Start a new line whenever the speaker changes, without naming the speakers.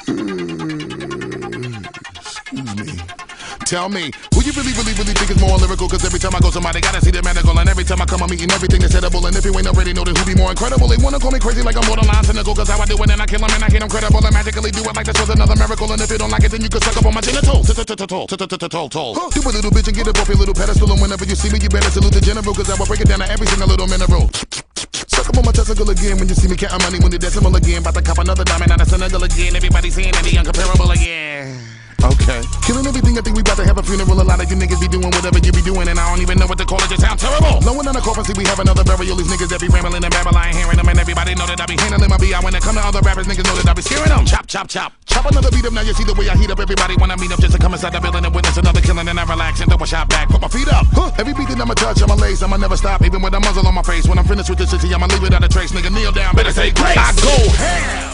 Excuse me. Tell me, who you really think is more lyrical? Cause every time I go somebody gotta see the medical. And every time I come I'm eating everything that's edible. And if you ain't already know, then who be more incredible? They wanna call me crazy like I'm borderline cynical. Cause how I do it and I kill them and I can't incredible. And magically do it like this was another miracle. And if you don't like it then you can suck up on my genitals. Do a little bitch and get up off your little pedestal. And whenever you see me you better salute the general. Cause I will break it down to every single little mineral. Suck up on my testicle again when you see me counting money when the decimal again. About to cop another diamond out of Senegal again. Everybody saying that he uncomparable again. Okay. Killing everything, I think we about to have a funeral. A lot of you niggas be doing whatever you be doing, and I don't even know what to call it, just sound terrible. Blowing on the coffin, see we have another burial. These niggas that be rambling and babble, I ain't hearing them, and everybody know that I be handling my B.I. When it come to other rappers, niggas know that I be scaring them. Chop, chop, chop. Chop another beat up, now you see the way I heat up. Everybody wanna meet up just to come inside the building and witness another killing, and I relax and throw a shot back, put my feet up. Every beat that I'ma touch, I'ma lace, I'ma never stop, even with a muzzle on my face. When I'm finished with this shit, I'ma leave it out of trace. Nigga, kneel down, better say grace. I go ham.